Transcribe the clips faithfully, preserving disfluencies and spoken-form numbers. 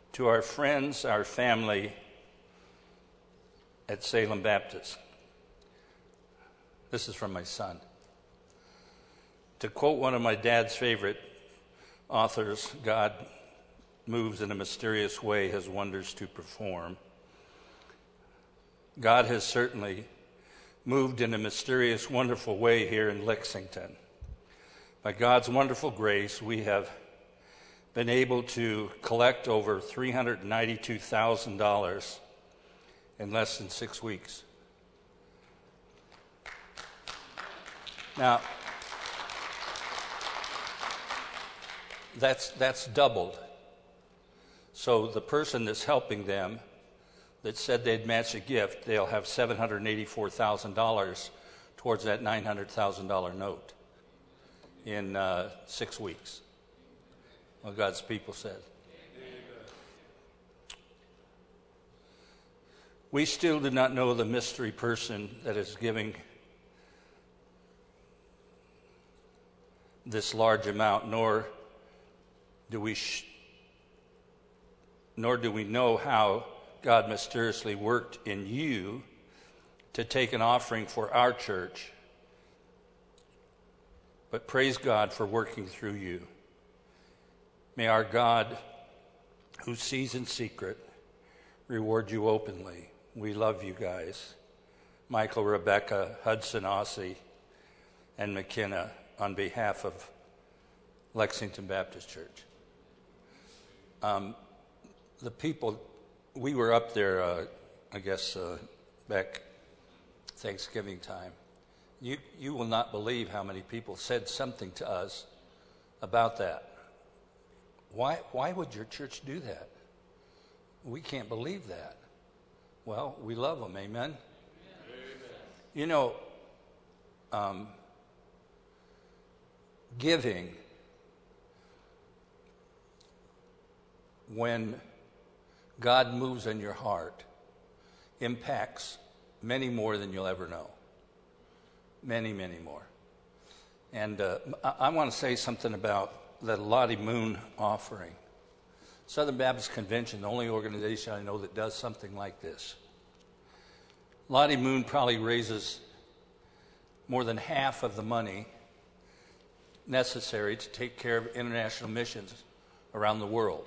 To our friends, our family at Salem Baptist. This is from my son. To quote one of my dad's favorite authors, God moves in a mysterious way, his wonders to perform. God has certainly moved in a mysterious, wonderful way here in Lexington. By God's wonderful grace, we have been able to collect over three hundred ninety-two thousand dollars in less than six weeks. Now, that's that's doubled. So the person that's helping them that said they'd match a gift, they'll have seven hundred eighty-four thousand dollars towards that nine hundred thousand dollars note in uh, six weeks. Well, God's people said. We still do not know the mystery person that is giving this large amount, nor do we sh- nor do we know how God mysteriously worked in you to take an offering for our church. But praise God for working through you. May our God, who sees in secret, reward you openly. We love you guys. Michael, Rebecca, Hudson, Ossie, and McKenna, on behalf of Lexington Baptist Church. Um, the people, we were up there, uh, I guess, uh, back Thanksgiving time. You, you will not believe how many people said something to us about that. Why, why would your church do that? We can't believe that. Well, we love them, amen? Amen. You know, um, giving, when God moves in your heart, impacts many more than you'll ever know. Many, many more. And uh, I, I want to say something about the Lottie Moon offering. Southern Baptist Convention, the only organization I know that does something like this. Lottie Moon probably raises more than half of the money necessary to take care of international missions around the world.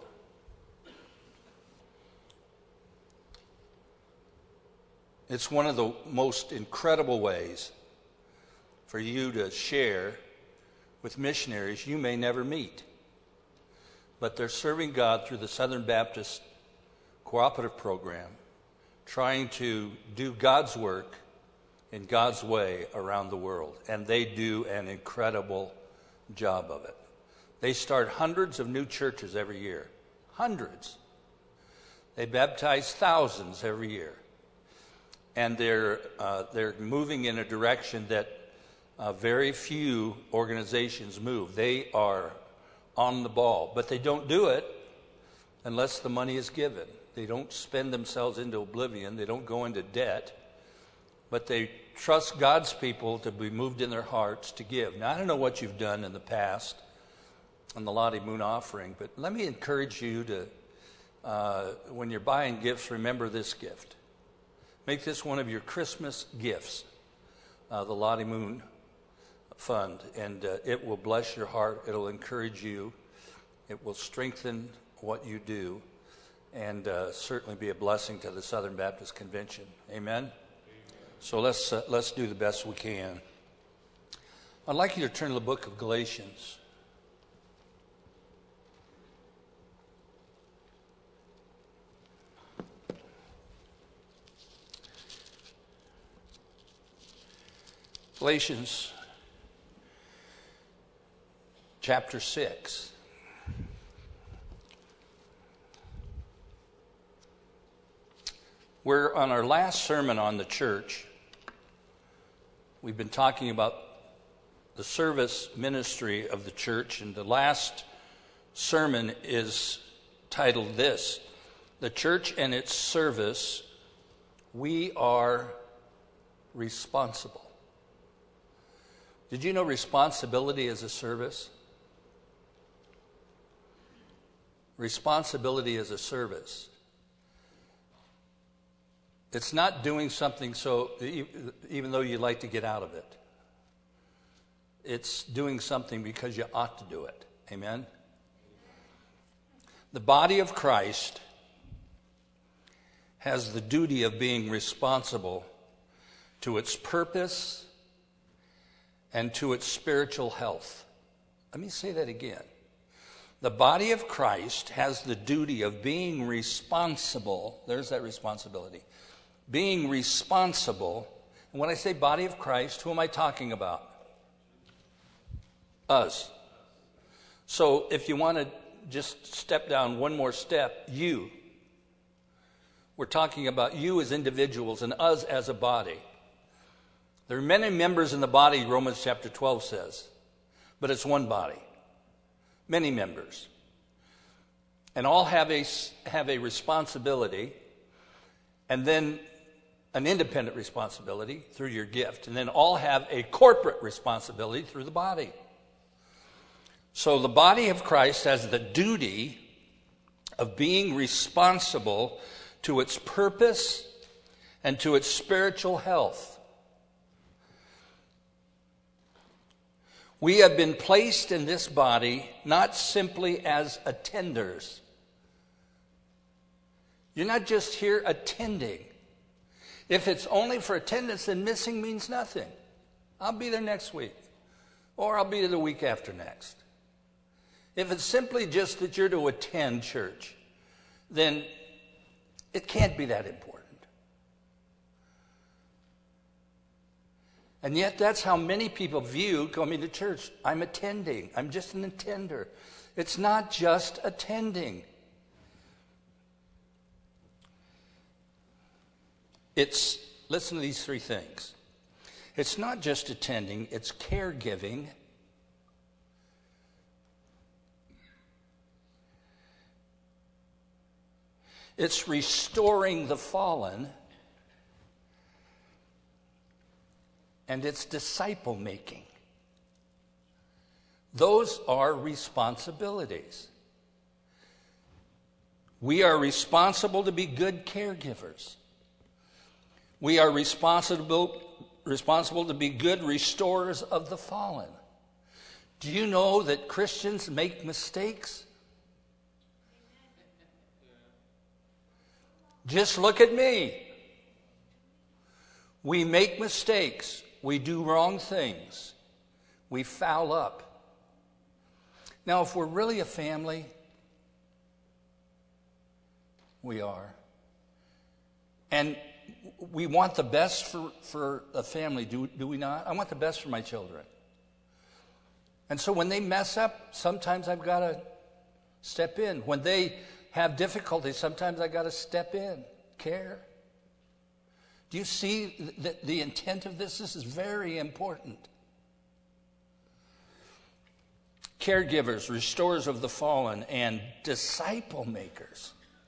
It's one of the most incredible ways for you to share with missionaries you may never meet. But they're serving God through the Southern Baptist Cooperative Program, trying to do God's work in God's way around the world. And they do an incredible job of it. They start hundreds of new churches every year. Hundreds. They baptize thousands every year. And they're, uh, they're moving in a direction that Uh, very few organizations move. They are on the ball, but they don't do it unless the money is given. They don't spend themselves into oblivion. They don't go into debt, but they trust God's people to be moved in their hearts to give. Now, I don't know what you've done in the past on the Lottie Moon offering, but let me encourage you to, uh, when you're buying gifts, remember this gift. Make this one of your Christmas gifts, uh, the Lottie Moon Fund, and uh, it will bless your heart. It'll encourage you. It will strengthen what you do, and uh, certainly be a blessing to the Southern Baptist Convention. Amen. Amen. So let's uh, let's do the best we can. I'd like you to turn to the book of Galatians. Galatians chapter six. We're on our last sermon on the church. We've been talking about the service ministry of the church, and the last sermon is titled this: The Church and Its Service, We Are Responsible. Did you know responsibility is a service? Responsibility is a service. It's not doing something so, even though you'd like to get out of it. It's doing something because you ought to do it. Amen? The body of Christ has the duty of being responsible to its purpose and to its spiritual health. Let me say that again. The body of Christ has the duty of being responsible. There's that responsibility. Being responsible. And when I say body of Christ, who am I talking about? Us. So if you want to just step down one more step, you. We're talking about you as individuals and us as a body. There are many members in the body, Romans chapter twelve says, but it's one body. Many members. And all have a, have a responsibility, and then an independent responsibility through your gift, and then all have a corporate responsibility through the body. So the body of Christ has the duty of being responsible to its purpose and to its spiritual health. We have been placed in this body not simply as attenders. You're not just here attending. If it's only for attendance, then missing means nothing. I'll be there next week, or I'll be there the week after next. If it's simply just that you're to attend church, then it can't be that important. And yet that's how many people view coming to church. I'm attending. I'm just an attender. It's not just attending. It's, listen to these three things. It's not just attending, it's caregiving. It's restoring the fallen. And it's disciple making. Those are responsibilities. We are responsible to be good caregivers. We are responsible, responsible to be good restorers of the fallen. Do you know that Christians make mistakes? Just look at me. We make mistakes. We do wrong things. We foul up. Now, if we're really a family, we are. And we want the best for, for a family, do, do we not? I want the best for my children. And so when they mess up, sometimes I've got to step in. When they have difficulties, sometimes I've got to step in, care. Do you see the, the intent of this? This is very important. Caregivers, restorers of the fallen, and disciple makers.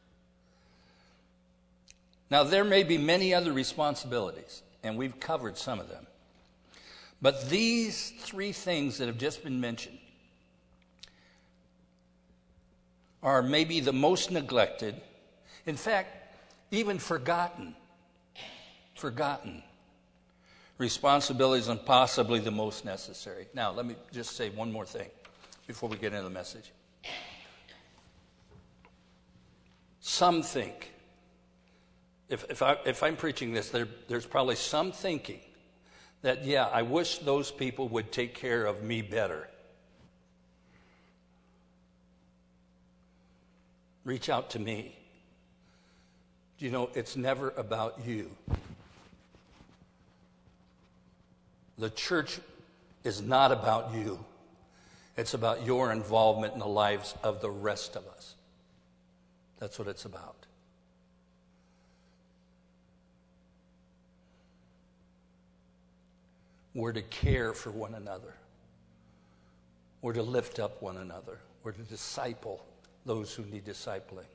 Now, there may be many other responsibilities, and we've covered some of them. But these three things that have just been mentioned are maybe the most neglected, in fact, even forgotten. Forgotten responsibilities and possibly the most necessary. Now, let me just say one more thing before we get into the message. Some think, if, if, I, if I'm preaching this, there, there's probably some thinking that, yeah, I wish those people would take care of me better. Reach out to me. You know, it's never about you. The church is not about you. It's about your involvement in the lives of the rest of us. That's what it's about. We're to care for one another. We're to lift up one another. We're to disciple those who need discipling.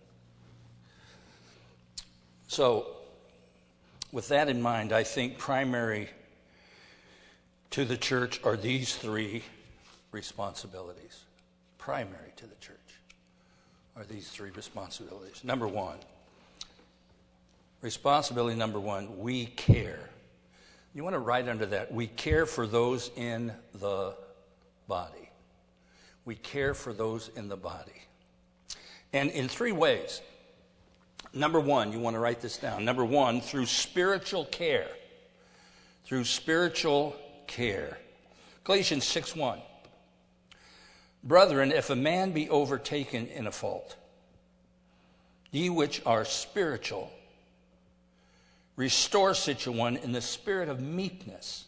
So, with that in mind, I think primary to the church are these three responsibilities. Primary to the church are these three responsibilities. Number one, responsibility number one, we care. You want to write under that, we care for those in the body. We care for those in the body. And in three ways. Number one, you want to write this down. Number one, through spiritual care. Through spiritual care. Galatians six one. Brethren, if a man be overtaken in a fault, ye which are spiritual, restore such a one in the spirit of meekness.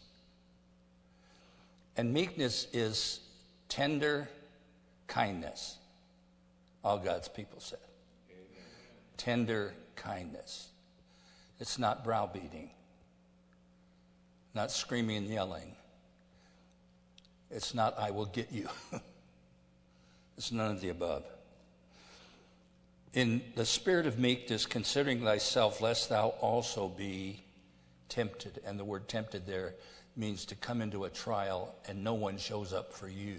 And meekness is tender kindness. All God's people said. Amen. Tender kindness. It's not browbeating. Not screaming and yelling. It's not, I will get you. It's none of the above. In the spirit of meekness, considering thyself, lest thou also be tempted. And the word tempted there means to come into a trial and no one shows up for you.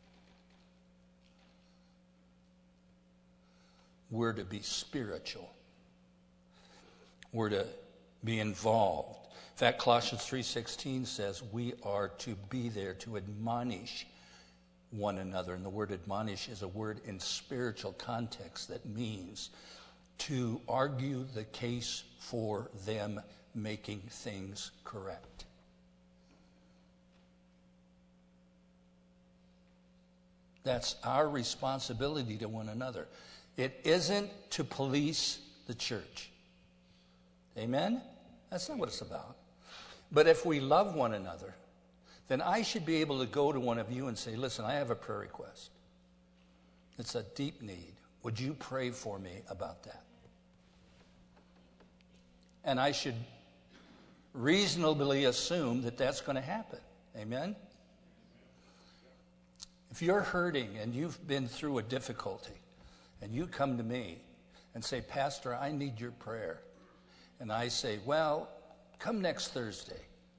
We're to be spiritual. We're to be involved. In fact, Colossians three sixteen says we are to be there to admonish one another. And the word admonish is a word in spiritual context that means to argue the case for them making things correct. That's our responsibility to one another. It isn't to police the church. Amen? That's not what it's about. But if we love one another, then I should be able to go to one of you and say, listen, I have a prayer request. It's a deep need. Would you pray for me about that? And I should reasonably assume that that's going to happen. Amen? If you're hurting and you've been through a difficulty and you come to me and say, Pastor, I need your prayer. And I say, well, come next Thursday.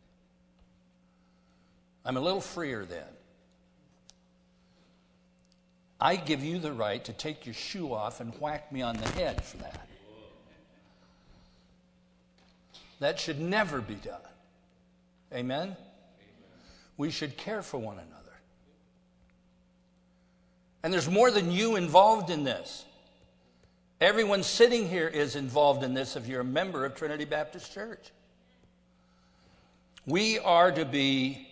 I'm a little freer then. I give you the right to take your shoe off and whack me on the head for that. That should never be done. Amen? Amen. We should care for one another. And there's more than you involved in this. Everyone sitting here is involved in this if you're a member of Trinity Baptist Church. We are to be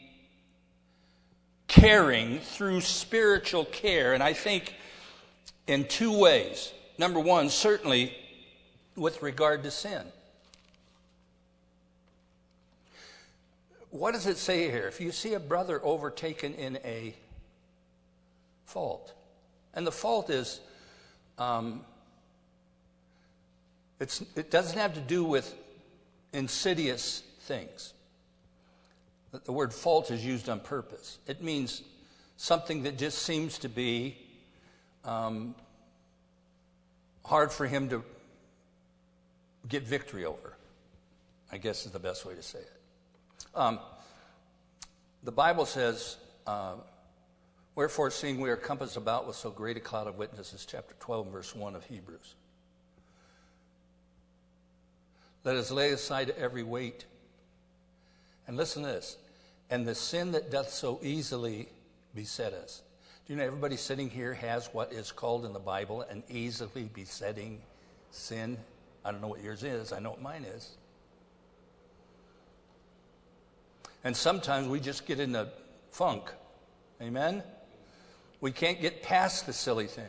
caring through spiritual care, and I think in two ways. Number one, certainly with regard to sin. What does it say here? If you see a brother overtaken in a fault, and the fault is, um, it's, it doesn't have to do with insidious things. The word fault is used on purpose. It means something that just seems to be um, hard for him to get victory over, I guess is the best way to say it. Um, the Bible says, uh, wherefore, seeing we are compassed about with so great a cloud of witnesses, chapter twelve, verse one of Hebrews. Let us lay aside every weight. And listen to this. And the sin that doth so easily beset us. Do you know everybody sitting here has what is called in the Bible an easily besetting sin? I don't know what yours is. I know what mine is. And sometimes we just get in a funk. Amen? We can't get past the silly thing.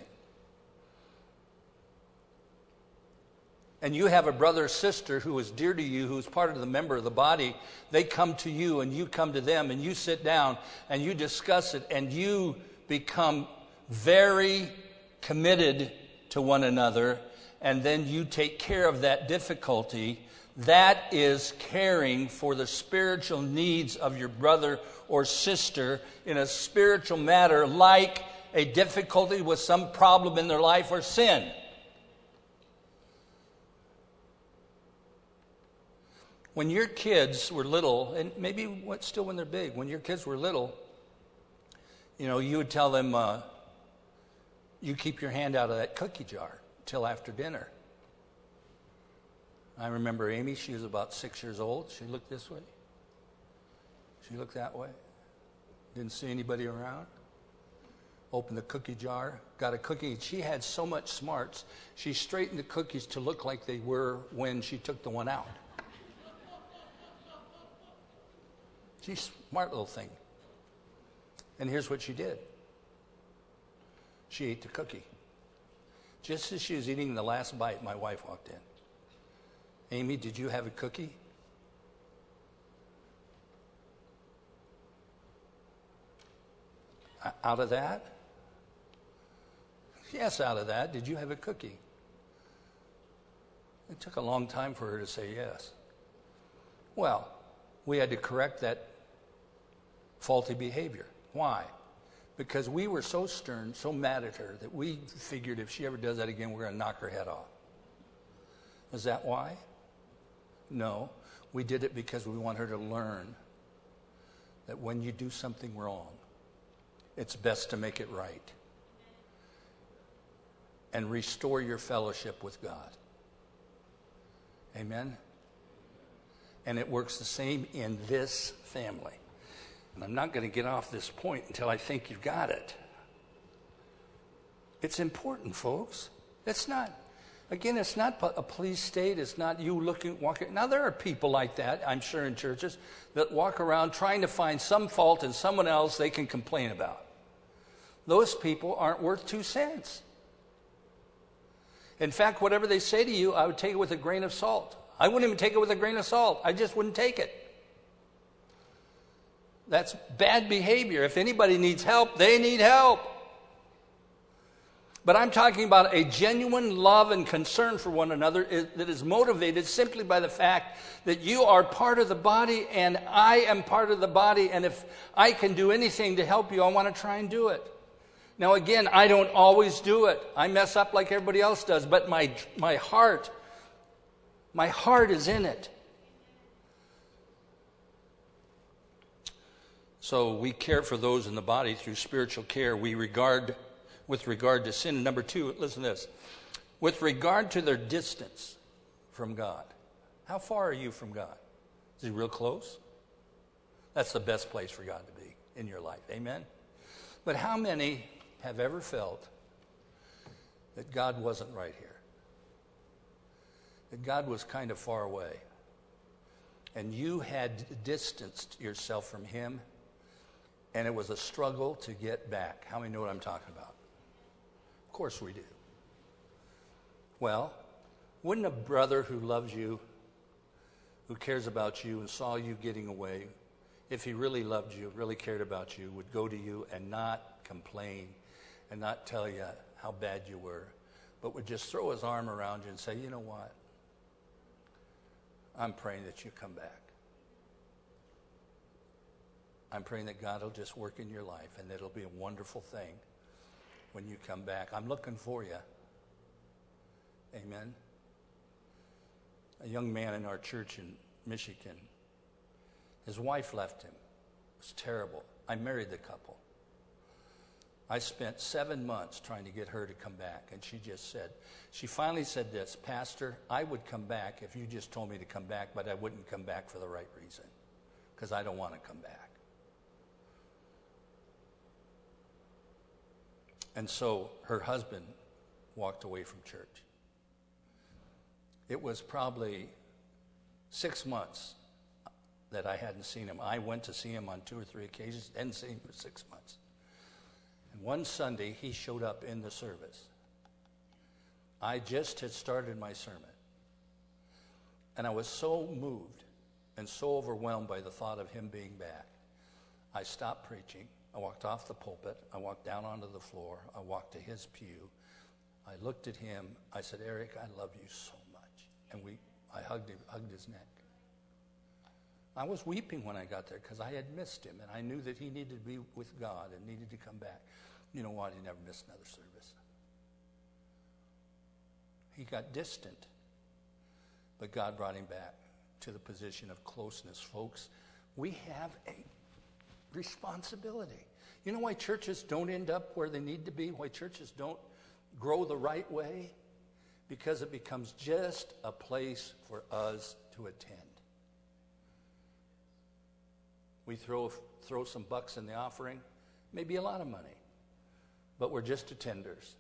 And you have a brother or sister who is dear to you, who is part of the member of the body. They come to you and you come to them and you sit down and you discuss it and you become very committed to one another, and then you take care of that difficulty. That is caring for the spiritual needs of your brother or sister in a spiritual matter, like a difficulty with some problem in their life or sin. When your kids were little, and maybe what, still when they're big, when your kids were little, you know, you would tell them, uh, you keep your hand out of that cookie jar till after dinner. I remember Amy, she was about six years old. She looked this way. She looked that way. Didn't see anybody around. Opened the cookie jar, got a cookie. She had so much smarts, she straightened the cookies to look like they were when she took the one out. She's a smart little thing. And here's what she did. She ate the cookie. Just as she was eating the last bite, my wife walked in. Amy, did you have a cookie? Out of that? Yes, out of that. Did you have a cookie? It took a long time for her to say yes. Well, we had to correct that faulty behavior. Why? Because we were so stern, so mad at her, that we figured if she ever does that again, we're going to knock her head off. Is that why? No. We did it because we want her to learn that when you do something wrong, it's best to make it right and restore your fellowship with God. Amen? And it works the same in this family. And I'm not going to get off this point until I think you've got it. It's important, folks. It's not, again, it's not a police state. It's not you looking, walking. Now, there are people like that, I'm sure, in churches that walk around trying to find some fault in someone else they can complain about. Those people aren't worth two cents. In fact, whatever they say to you, I would take it with a grain of salt. I wouldn't even take it with a grain of salt. I just wouldn't take it. That's bad behavior. If anybody needs help, they need help. But I'm talking about a genuine love and concern for one another that is motivated simply by the fact that you are part of the body and I am part of the body, and if I can do anything to help you, I want to try and do it. Now again, I don't always do it. I mess up like everybody else does, but my my heart, my heart is in it. So we care for those in the body through spiritual care. We regard, with regard to sin. And number two, listen to this. With regard to their distance from God. How far are you from God? Is he real close? That's the best place for God to be in your life. Amen? But how many have ever felt that God wasn't right here? That God was kind of far away. And you had distanced yourself from him, and it was a struggle to get back. How many know what I'm talking about? Of course we do. Well, wouldn't a brother who loves you, who cares about you and saw you getting away, if he really loved you, really cared about you, would go to you and not complain and not tell you how bad you were, but would just throw his arm around you and say, you know what? I'm praying that you come back. I'm praying that God will just work in your life and that it'll be a wonderful thing when you come back. I'm looking for you. Amen. A young man in our church in Michigan, his wife left him. It was terrible. I married the couple. I spent seven months trying to get her to come back, and she just said, she finally said this, Pastor, I would come back if you just told me to come back, but I wouldn't come back for the right reason, because I don't want to come back. And so her husband walked away from church. It was probably six months that I hadn't seen him. I went to see him on two or three occasions, hadn't seen him for six months. And one Sunday, he showed up in the service. I just had started my sermon. And I was so moved and so overwhelmed by the thought of him being back. I stopped preaching. I walked off the pulpit. I walked down onto the floor. I walked to his pew. I looked at him. I said, Eric, I love you so much. And we, I hugged him, hugged his neck. I was weeping when I got there because I had missed him, and I knew that he needed to be with God and needed to come back. You know what? He never missed another service. He got distant, but God brought him back to the position of closeness. Folks, we have a responsibility. You know why churches don't end up where they need to be? Why churches don't grow the right way because it becomes just a place for us to attend. We throw, throw some bucks in the offering, maybe a lot of money, but we're just attenders.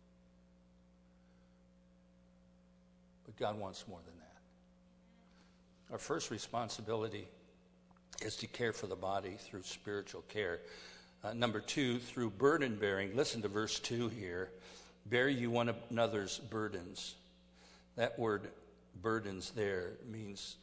But God wants more than that. Our first responsibility is to care for the body through spiritual care. Uh, number two, through burden bearing. Listen to verse two here. Bear you one another's burdens. That word burdens there means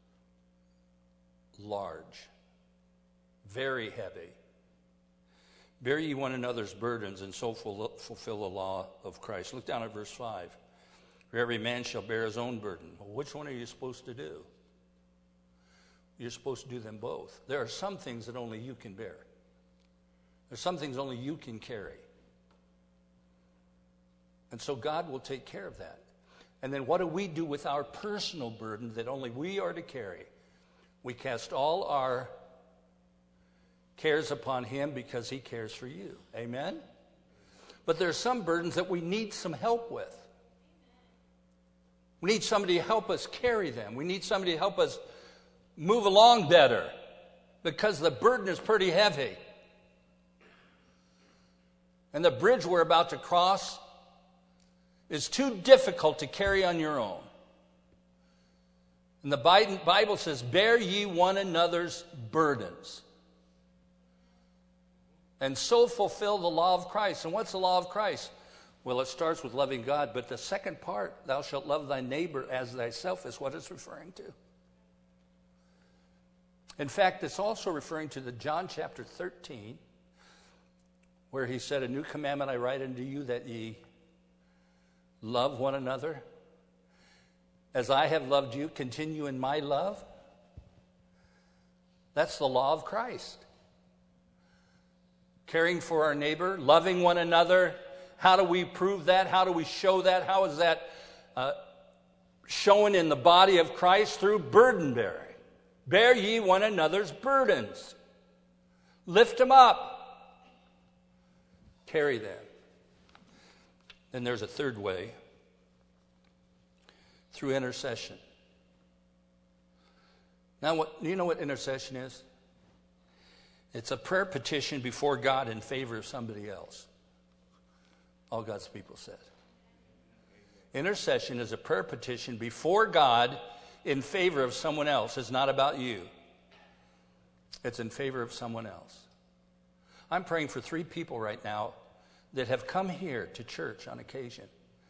large, very heavy. Bear ye one another's burdens, and so fulfill the law of Christ. Look down at verse five. For every man shall bear his own burden. Well, which one are you supposed to do? You're supposed to do them both. There are some things that only you can bear. There's some things only you can carry. And so God will take care of that. And then what do we do with our personal burden that only we are to carry? We cast all our cares upon him because he cares for you. Amen? But there are some burdens that we need some help with. We need somebody to help us carry them. We need somebody to help us move along better because the burden is pretty heavy. And the bridge we're about to cross is too difficult to carry on your own. And the Bible says, bear ye one another's burdens. And so fulfill the law of Christ. And what's the law of Christ? Well, it starts with loving God, but the second part, thou shalt love thy neighbor as thyself, is what it's referring to. In fact, it's also referring to the John chapter thirteen, where he said, a new commandment I write unto you, that ye love one another. As I have loved you, continue in my love. That's the law of Christ. Caring for our neighbor, loving one another. How do we prove that? How do we show that? How is that uh, shown in the body of Christ? Through burden bearing. Bear ye one another's burdens. Lift them up. Carry them. Then there's a third way. Through intercession. Now, what, do you know what intercession is? It's a prayer petition before God in favor of somebody else. All God's people said. Intercession is a prayer petition before God in favor of someone else. It's not about you. It's in favor of someone else. I'm praying for three people right now that have come here to church on occasion.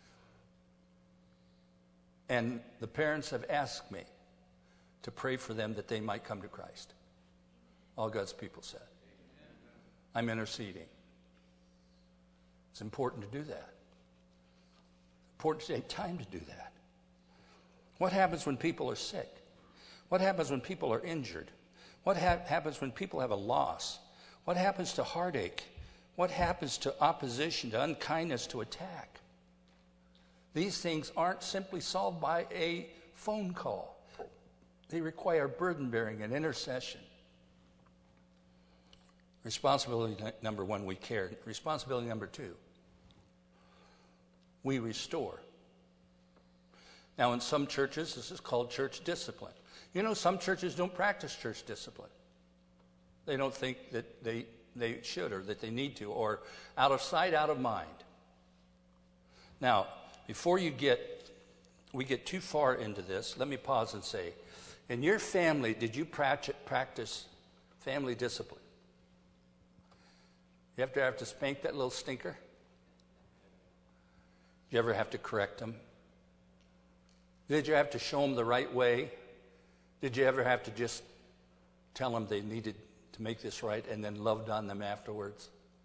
And the parents have asked me to pray for them that they might come to Christ. All God's people said. I'm interceding. It's important to do that. It's important to take time to do that. What happens when people are sick? What happens when people are injured? What ha- happens when people have a loss? What happens to heartache? What happens to opposition, to unkindness, to attack? These things aren't simply solved by a phone call. They require burden bearing and intercession. Responsibility number one, we care. Responsibility number two, we restore. Now, in some churches, this is called church discipline. You know, some churches don't practice church discipline. They don't think that they, they should or that they need to, or out of sight, out of mind. Now, before you get, we get too far into this, let me pause and say, in your family, did you practice family discipline? You ever have to spank that little stinker? Did you ever have to correct them? Did you have to show them the right way? Did you ever have to just tell them they needed to make this right and then loved on them afterwards?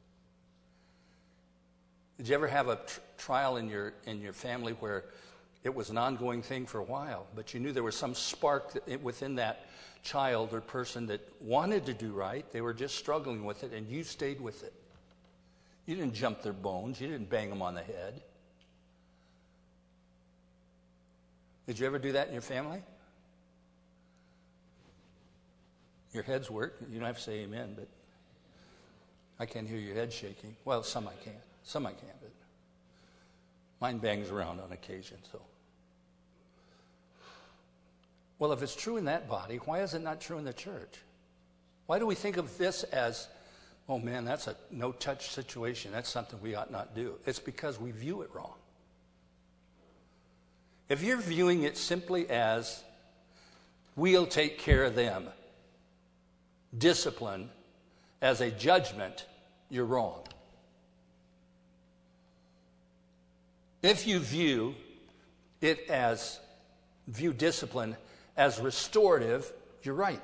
Did you ever have a tr- trial in your in your family where it was an ongoing thing for a while, but you knew there was some spark that, within that child or person that wanted to do right? They were just struggling with it, and you stayed with it. You didn't jump their bones. You didn't bang them on the head. Did you ever do that in your family? Your heads work. You don't have to say amen, but I can't hear your head shaking. Well, some I can. Some I can. But Mine bangs around on occasion, so. Well, if it's true in that body, why is it not true in the church? Why do we think of this as, oh man, that's a no-touch situation. That's something we ought not do. It's because we view it wrong. If you're viewing it simply as, we'll take care of them, discipline as a judgment, you're wrong. If you view it as, view discipline as restorative, you're right.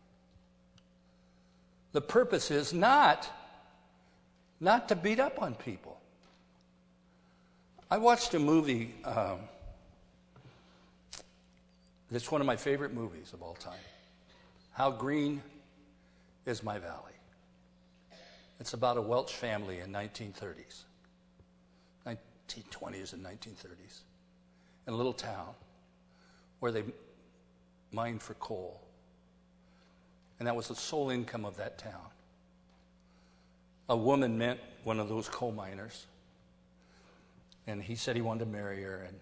The purpose is not, not to beat up on people. I watched a movie, um, it's one of my favorite movies of all time. How Green is My Valley. It's about a Welsh family in nineteen thirties, nineteen twenties and nineteen thirties, in a little town where they mined for coal. And that was the sole income of that town. A woman met one of those coal miners, and he said he wanted to marry her, and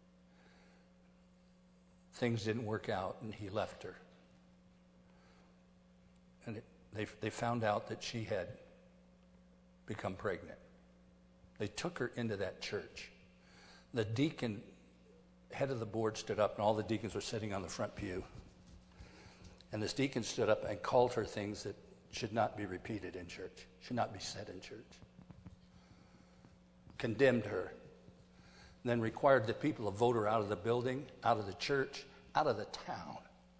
things didn't work out, and he left her. And it, they, they found out that she had become pregnant. They took her into that church. The deacon, head of the board, stood up, and all the deacons were sitting on the front pew. And this deacon stood up and called her things that should not be repeated in church, should not be said in church. Condemned her. And then required the people to vote her out of the building, out of the church, out of the town.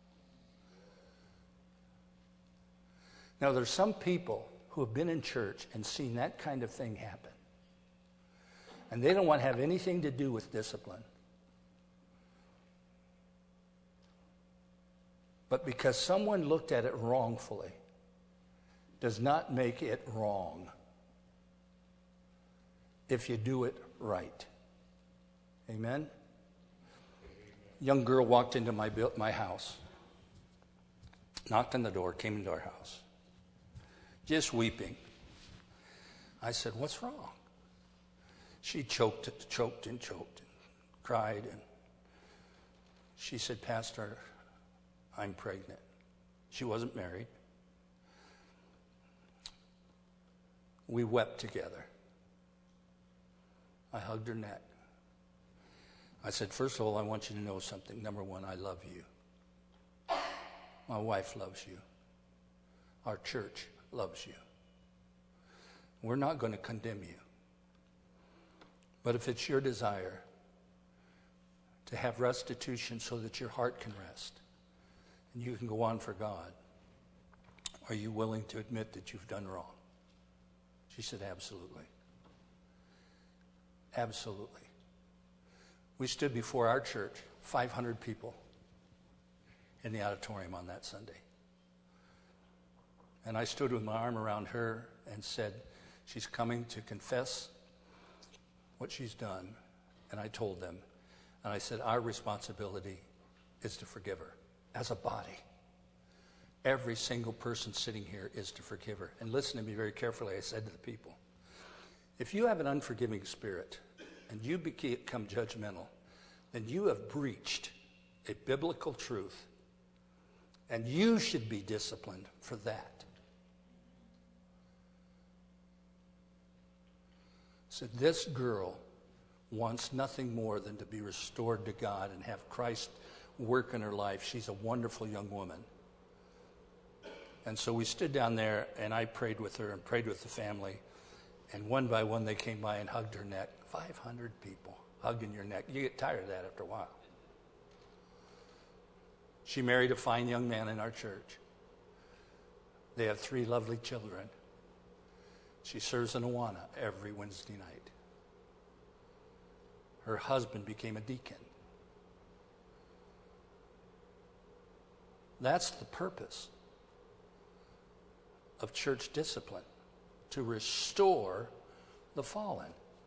Now, there's some people who have been in church and seen that kind of thing happen. And they don't want to have anything to do with discipline. But because someone looked at it wrongfully does not make it wrong if you do it right. Amen? A young girl walked into my, my house, knocked on the door, came into our house, just weeping. I said, "What's wrong?" She choked, choked and choked and cried. And she said, "Pastor, I'm pregnant." She wasn't married. We wept together. I hugged her neck. I said, "First of all, I want you to know something. Number one, I love you. My wife loves you. Our church loves you. We're not going to condemn you. But if it's your desire to have restitution so that your heart can rest and you can go on for God, are you willing to admit that you've done wrong?" She said, "Absolutely. Absolutely." We stood before our church, five hundred people in the auditorium on that Sunday. And I stood with my arm around her and said, she's coming to confess what she's done. And I told them, and I said, our responsibility is to forgive her as a body. Every single person sitting here is to forgive her. And listen to me very carefully. I said to the people, if you have an unforgiving spirit and you become judgmental, then you have breached a biblical truth, and you should be disciplined for that. So this girl wants nothing more than to be restored to God and have Christ work in her life. She's a wonderful young woman. And so we stood down there, and I prayed with her and prayed with the family. And one by one, they came by and hugged her neck. five hundred people hugging your neck. You get tired of that after a while. She married a fine young man in our church. They have three lovely children. She serves in Awana every Wednesday night. Her husband became a deacon. That's the purpose of church discipline, to restore the fallen.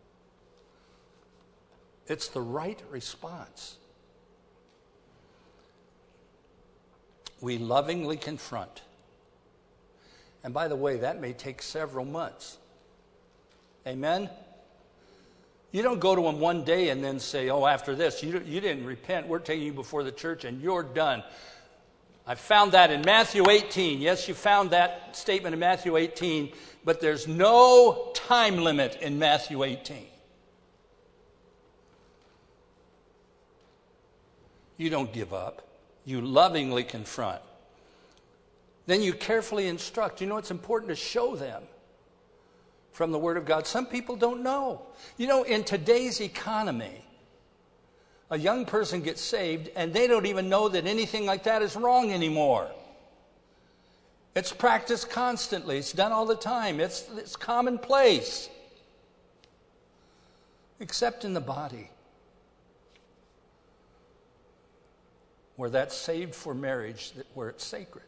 It's the right response. We lovingly confront. And by the way, that may take several months. Amen? You don't go to them one day and then say, oh, after this, you, you didn't repent. We're taking you before the church and you're done. I found that in Matthew eighteen. Yes, you found that statement in Matthew eighteen, but there's no time limit in Matthew eighteen. You don't give up. You lovingly confront. Then you carefully instruct. You know, it's important to show them from the Word of God. Some people don't know. You know, in today's economy, a young person gets saved and they don't even know that anything like that is wrong anymore. It's practiced constantly. It's done all the time. It's, it's commonplace. Except in the body, where that's saved for marriage, where it's sacred.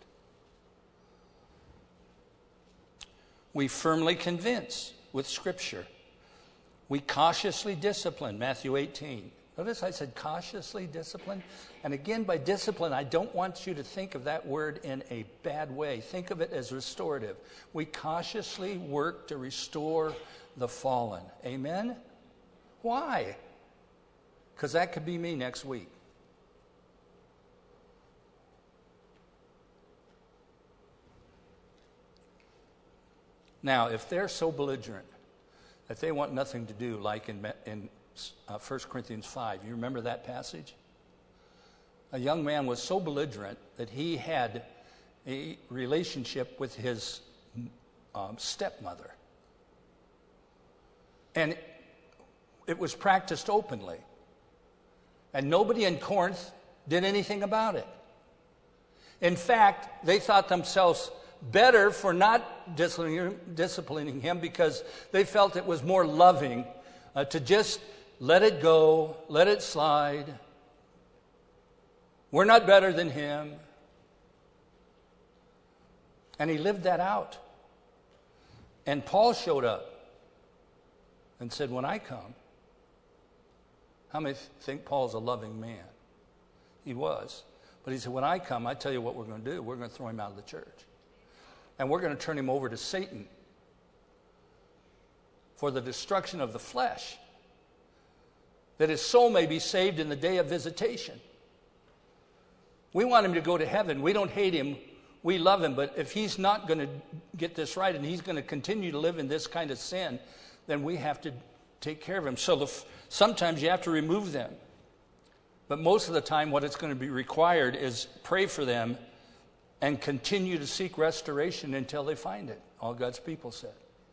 We firmly convince with Scripture. We cautiously discipline, Matthew eighteen. Notice I said cautiously discipline. And again, by discipline, I don't want you to think of that word in a bad way. Think of it as restorative. We cautiously work to restore the fallen. Amen? Why? Because that could be me next week. Now, if they're so belligerent that they want nothing to do, like in, in uh, First Corinthians five, you remember that passage? A young man was so belligerent that he had a relationship with his um, stepmother. And it, it was practiced openly. And nobody in Corinth did anything about it. In fact, they thought themselves better for not disciplining, disciplining him because they felt it was more loving uh, to just let it go, let it slide. We're not better than him. And he lived that out. And Paul showed up and said, when I come, how many think Paul's a loving man? He was. But he said, when I come, I tell you what we're going to do. We're going to throw him out of the church. And we're going to turn him over to Satan for the destruction of the flesh, that his soul may be saved in the day of visitation. We want him to go to heaven. We don't hate him. We love him. But if he's not going to get this right and he's going to continue to live in this kind of sin, then we have to take care of him. So the, sometimes you have to remove them. But most of the time what it's going to be required is pray for them and continue to seek restoration until they find it. All God's people said.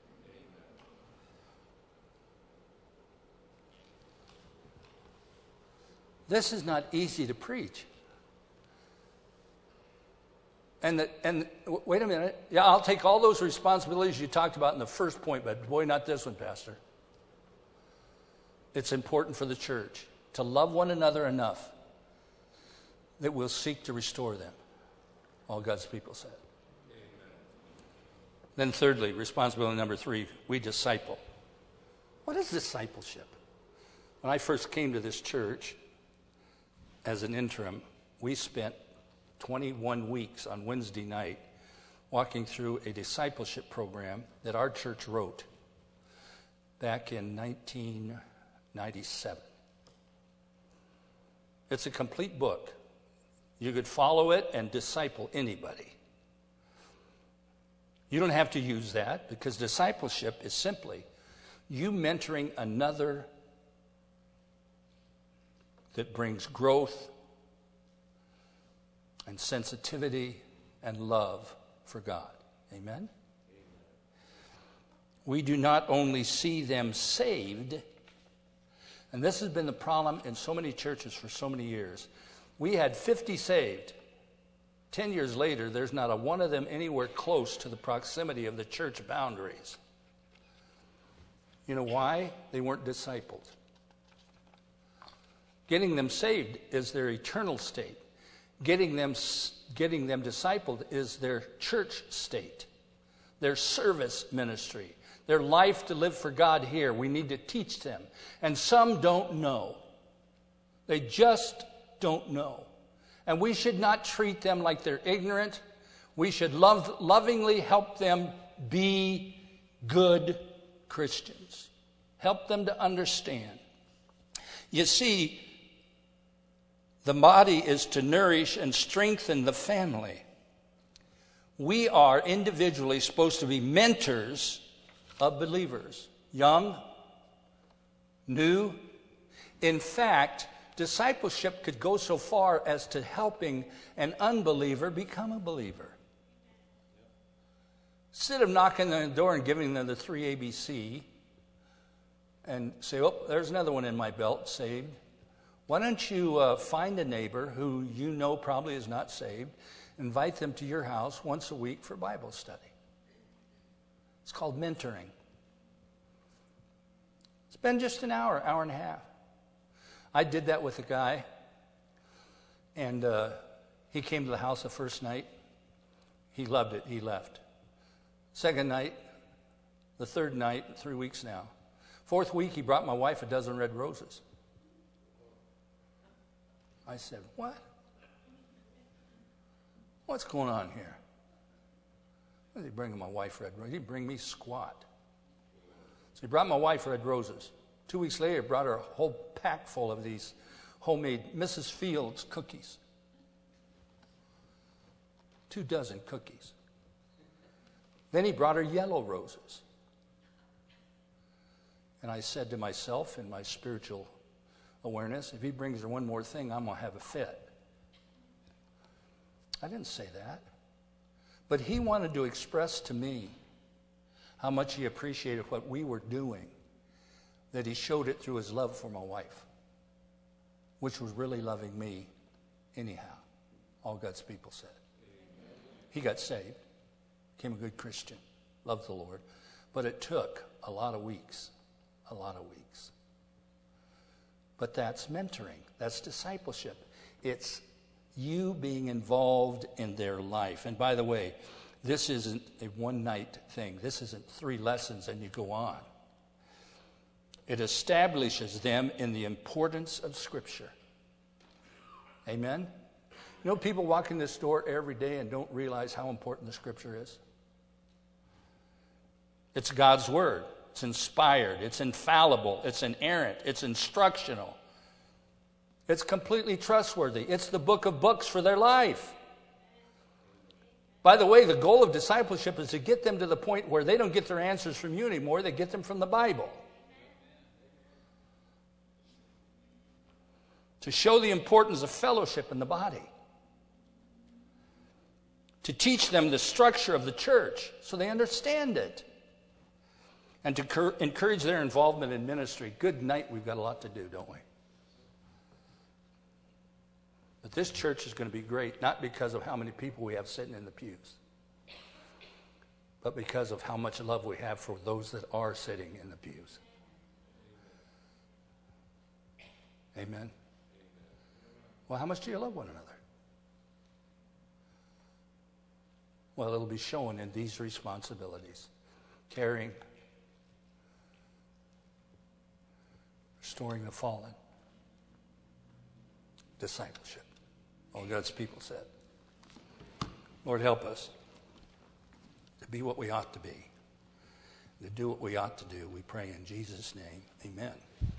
This is not easy to preach. And the, and wait a minute. Yeah, I'll take all those responsibilities you talked about in the first point, but boy, not this one, Pastor. It's important for the church to love one another enough that we'll seek to restore them. All God's people said. Amen. Then thirdly, responsibility number three, we disciple. What is discipleship? When I first came to this church as an interim, we spent twenty-one weeks on Wednesday night walking through a discipleship program that our church wrote back in nineteen ninety-seven. It's a complete book. You could follow it and disciple anybody. You don't have to use that because discipleship is simply you mentoring another that brings growth and sensitivity and love for God. Amen? Amen? We do not only see them saved, and this has been the problem in so many churches for so many years. We had fifty saved. Ten years later, there's not a one of them anywhere close to the proximity of the church boundaries. You know why? They weren't discipled. Getting them saved is their eternal state. Getting them, getting them discipled is their church state, their service ministry, their life to live for God here. We need to teach them. And some don't know. They just don't know. And we should not treat them like they're ignorant. We should love, lovingly help them be good Christians. Help them to understand. You see, the body is to nourish and strengthen the family. We are individually supposed to be mentors of believers, young, new. In fact, discipleship could go so far as to helping an unbeliever become a believer. Instead of knocking on the door and giving them the three A B C and say, oh, there's another one in my belt, saved. Why don't you uh, find a neighbor who you know probably is not saved, invite them to your house once a week for Bible study. It's called mentoring. Spend just an hour, hour and a half. I did that with a guy, and uh, he came to the house the first night. He loved it. He left. Second night, the third night, three weeks now. Fourth week, he brought my wife a dozen red roses. I said, what? What's going on here? What is he bringing my wife red roses? He didn't bring me squat. So he brought my wife red roses. Two weeks later, he brought her a whole pack full of these homemade Missus Fields cookies. Two dozen cookies. Then he brought her yellow roses. And I said to myself in my spiritual awareness, if he brings her one more thing, I'm going to have a fit. I didn't say that. But he wanted to express to me how much he appreciated what we were doing, that he showed it through his love for my wife, which was really loving me anyhow, all God's people said. He got saved, became a good Christian, loved the Lord, but it took a lot of weeks, a lot of weeks. But that's mentoring, that's discipleship. It's you being involved in their life. And by the way, this isn't a one-night thing. This isn't three lessons and you go on. It establishes them in the importance of Scripture. Amen? You know, people walk in this door every day and don't realize how important the Scripture is. It's God's Word. It's inspired. It's infallible. It's inerrant. It's instructional. It's completely trustworthy. It's the book of books for their life. By the way, the goal of discipleship is to get them to the point where they don't get their answers from you anymore. They get them from the Bible. To show the importance of fellowship in the body. To teach them the structure of the church so they understand it. And to cur- encourage their involvement in ministry. Good night, we've got a lot to do, don't we? But this church is going to be great, not because of how many people we have sitting in the pews, but because of how much love we have for those that are sitting in the pews. Amen? Well, how much do you love one another? Well, it'll be shown in these responsibilities. Caring, restoring the fallen, discipleship. All God's people said. Lord, help us to be what we ought to be, to do what we ought to do. We pray in Jesus' name. Amen.